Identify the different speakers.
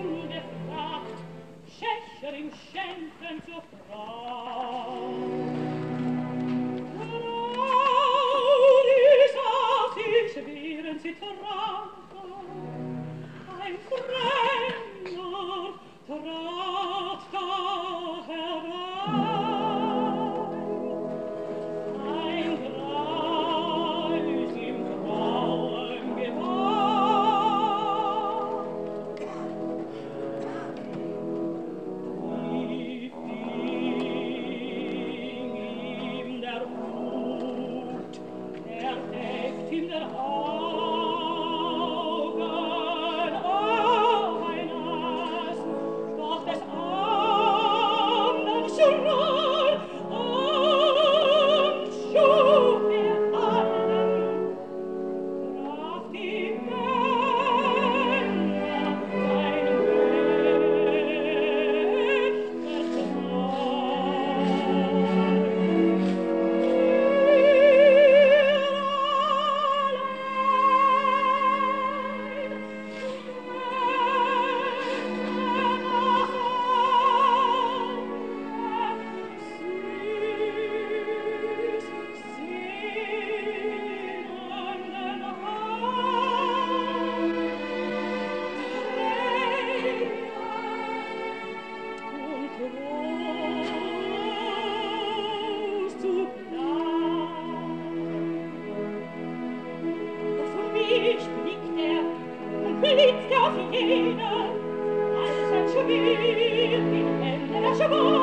Speaker 1: ungefragt, Schächer im Schenken zur Frau. Traurig aus sich während sie tranken, ein Fremder trat da herein. Ein Greis im Frauengewand. Tief ging ihm der Hut, deckt ihm der Augen, ein Ass, doch des anderen Schrei und schuf allen, traf die Männer seinen Wächter blitzt auf jeder, als ein Schwert in Hände der Schwur.